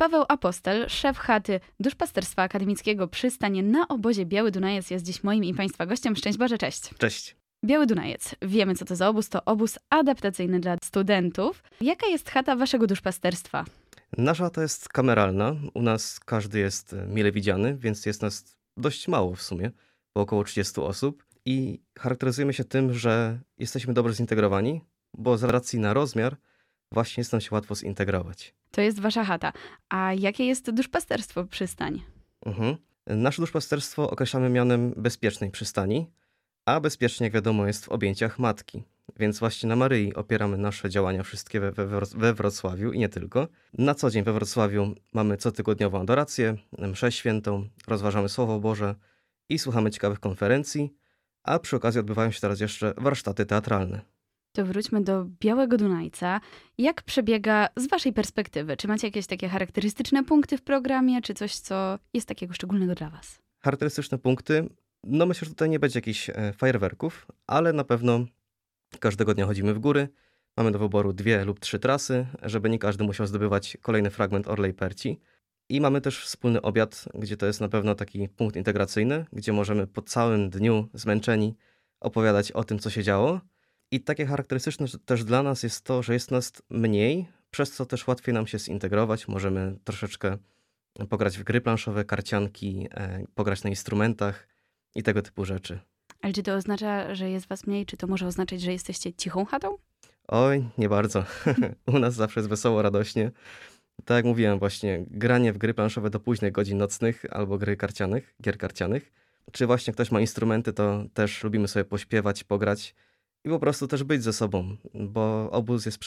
Paweł Apostel, szef chaty Duszpasterstwa Akademickiego Przystań na obozie Biały Dunajec, jest dziś moim i Państwa gościem. Szczęść Boże, cześć. Cześć. Biały Dunajec. Wiemy, co to za obóz. To obóz adaptacyjny dla studentów. Jaka jest chata waszego duszpasterstwa? Nasza chata jest kameralna. U nas każdy jest mile widziany, więc jest nas dość mało w sumie, bo około 30 osób. I charakteryzujemy się tym, że jesteśmy dobrze zintegrowani, bo z racji na rozmiar właśnie jest nam się łatwo zintegrować. To jest wasza chata. A jakie jest duszpasterstwo Przystań? Nasze duszpasterstwo określamy mianem bezpiecznej przystani, a bezpiecznie, jak wiadomo, jest w objęciach matki. Więc właśnie na Maryi opieramy nasze działania wszystkie we Wrocławiu i nie tylko. Na co dzień we Wrocławiu mamy cotygodniową adorację, mszę świętą, rozważamy Słowo Boże i słuchamy ciekawych konferencji, a przy okazji odbywają się teraz jeszcze warsztaty teatralne. To wróćmy do Białego Dunajca. Jak przebiega z waszej perspektywy? Czy macie jakieś takie charakterystyczne punkty w programie, czy coś, co jest takiego szczególnego dla was? Charakterystyczne punkty? No myślę, że tutaj nie będzie jakichś fajerwerków, ale na pewno każdego dnia chodzimy w góry. Mamy do wyboru 2 lub 3 trasy, żeby nie każdy musiał zdobywać kolejny fragment Orlej Perci. I mamy też wspólny obiad, gdzie to jest na pewno taki punkt integracyjny, gdzie możemy po całym dniu zmęczeni opowiadać o tym, co się działo. I takie charakterystyczne też dla nas jest to, że jest nas mniej, przez co też łatwiej nam się zintegrować. Możemy troszeczkę pograć w gry planszowe, karcianki, pograć na instrumentach i tego typu rzeczy. Ale czy to oznacza, że jest was mniej? Czy to może oznaczać, że jesteście cichą chatą? Oj, nie bardzo. U nas zawsze jest wesoło, radośnie. Tak jak mówiłem właśnie, granie w gry planszowe do późnych godzin nocnych albo gier karcianych. Czy właśnie ktoś ma instrumenty, to też lubimy sobie pośpiewać, pograć i po prostu też być ze sobą, bo obóz jest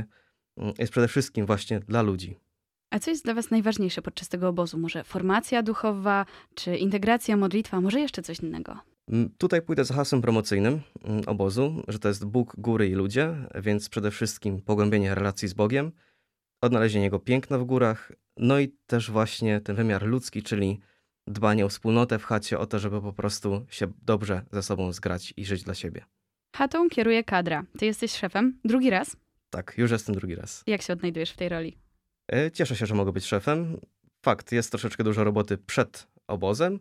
przede wszystkim właśnie dla ludzi. A co jest dla was najważniejsze podczas tego obozu? Może formacja duchowa, czy integracja, modlitwa, może jeszcze coś innego? Tutaj pójdę za hasłem promocyjnym obozu, że to jest Bóg, góry i ludzie, więc przede wszystkim pogłębienie relacji z Bogiem, odnalezienie Jego piękna w górach, no i też właśnie ten wymiar ludzki, czyli dbanie o wspólnotę w chacie, o to, żeby po prostu się dobrze ze sobą zgrać i żyć dla siebie. Chatą kieruje kadra. Ty jesteś szefem. Drugi raz? Tak, już jestem drugi raz. Jak się odnajdujesz w tej roli? Cieszę się, że mogę być szefem. Fakt, jest troszeczkę dużo roboty przed obozem,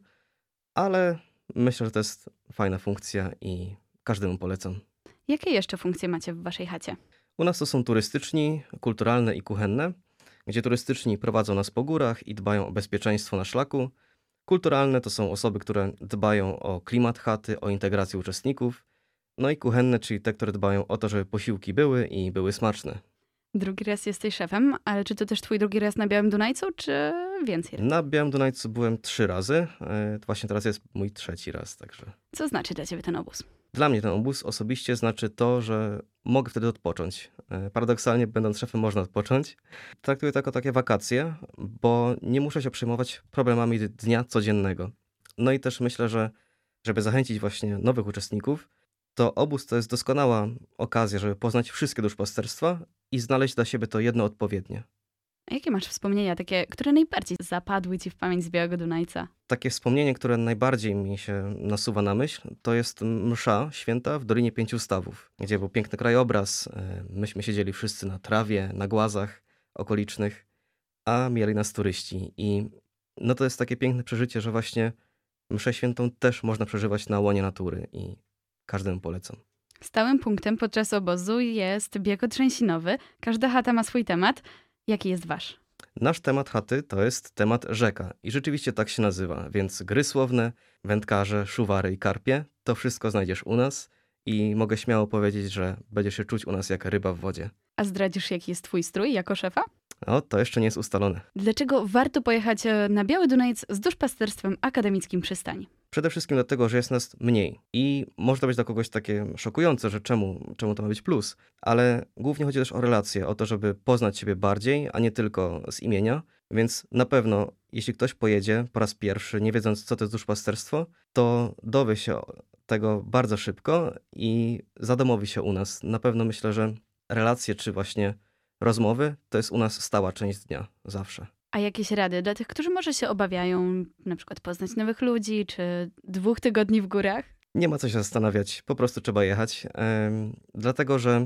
ale myślę, że to jest fajna funkcja i każdemu polecam. Jakie jeszcze funkcje macie w waszej chacie? U nas to są turystyczni, kulturalne i kuchenne, gdzie turystyczni prowadzą nas po górach i dbają o bezpieczeństwo na szlaku. Kulturalne to są osoby, które dbają o klimat chaty, o integrację uczestników. No i kuchenne, czyli te, które dbają o to, żeby posiłki były i były smaczne. Drugi raz jesteś szefem, ale czy to też twój drugi raz na Białym Dunajcu, czy więcej? Na Białym Dunajcu byłem 3 razy, właśnie teraz jest mój 3. raz, także. Co znaczy dla ciebie ten obóz? Dla mnie ten obóz osobiście znaczy to, że mogę wtedy odpocząć. Paradoksalnie, będąc szefem, można odpocząć. Traktuję to jako takie wakacje, bo nie muszę się przejmować problemami dnia codziennego. No i też myślę, że żeby zachęcić właśnie nowych uczestników, to obóz to jest doskonała okazja, żeby poznać wszystkie duszpasterstwa i znaleźć dla siebie to jedno odpowiednie. A jakie masz wspomnienia, takie, które najbardziej zapadły ci w pamięć z Białego Dunajca? Takie wspomnienie, które najbardziej mi się nasuwa na myśl, to jest msza święta w Dolinie 5 Stawów, gdzie był piękny krajobraz. Myśmy siedzieli wszyscy na trawie, na głazach okolicznych, a mieli nas turyści. I no to jest takie piękne przeżycie, że właśnie mszę świętą też można przeżywać na łonie natury i każdemu polecam. Stałym punktem podczas obozu jest bieg trzęsinowy. Każda chata ma swój temat. Jaki jest wasz? Nasz temat chaty to jest temat rzeka i rzeczywiście tak się nazywa, więc gry słowne, wędkarze, szuwary i karpie, to wszystko znajdziesz u nas i mogę śmiało powiedzieć, że będziesz się czuć u nas jak ryba w wodzie. A zdradzisz, jaki jest twój strój jako szefa? O, to jeszcze nie jest ustalone. Dlaczego warto pojechać na Biały Dunajec z Duszpasterstwem Akademickim Przystań? Przede wszystkim dlatego, że jest nas mniej i może to być dla kogoś takie szokujące, że czemu to ma być plus, ale głównie chodzi też o relacje, o to, żeby poznać siebie bardziej, a nie tylko z imienia, więc na pewno jeśli ktoś pojedzie po raz pierwszy, nie wiedząc co to jest duszpasterstwo, to dowie się tego bardzo szybko i zadomowi się u nas. Na pewno myślę, że relacje czy właśnie rozmowy to jest u nas stała część dnia, zawsze. A jakieś rady dla tych, którzy może się obawiają na przykład poznać nowych ludzi, czy 2 tygodni w górach? Nie ma co się zastanawiać, po prostu trzeba jechać, dlatego że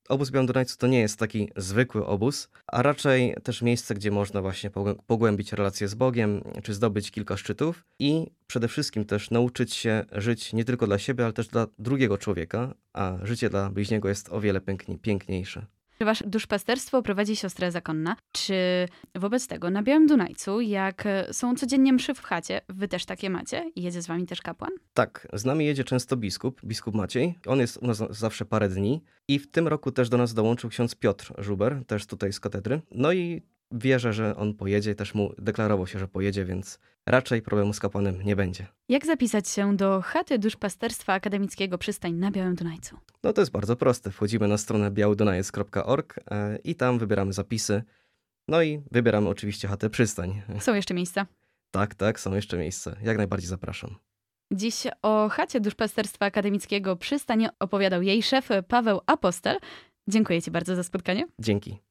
obóz w Białym Dunajcu to nie jest taki zwykły obóz, a raczej też miejsce, gdzie można właśnie pogłębić relacje z Bogiem, czy zdobyć kilka szczytów i przede wszystkim też nauczyć się żyć nie tylko dla siebie, ale też dla drugiego człowieka, a życie dla bliźniego jest o wiele piękniejsze. Wasze duszpasterstwo prowadzi siostra zakonna. Czy wobec tego na Białym Dunajcu, jak są codziennie mszy w chacie, wy też takie macie? I jedzie z wami też kapłan? Tak, z nami jedzie często biskup Maciej. On jest u nas zawsze parę dni i w tym roku też do nas dołączył ksiądz Piotr Żuber, też tutaj z katedry. No i wierzę, że on pojedzie, też mu deklarował się, że pojedzie, więc raczej problemu z kapłanem nie będzie. Jak zapisać się do chaty duszpasterstwa akademickiego Przystań na Białym Dunajcu? No to jest bardzo proste. Wchodzimy na stronę białydunajec.org i tam wybieramy zapisy. No i wybieramy oczywiście chatę Przystań. Są jeszcze miejsca? Tak, są jeszcze miejsca. Jak najbardziej zapraszam. Dziś o chacie duszpasterstwa akademickiego Przystań opowiadał jej szef Paweł Apostel. Dziękuję ci bardzo za spotkanie. Dzięki.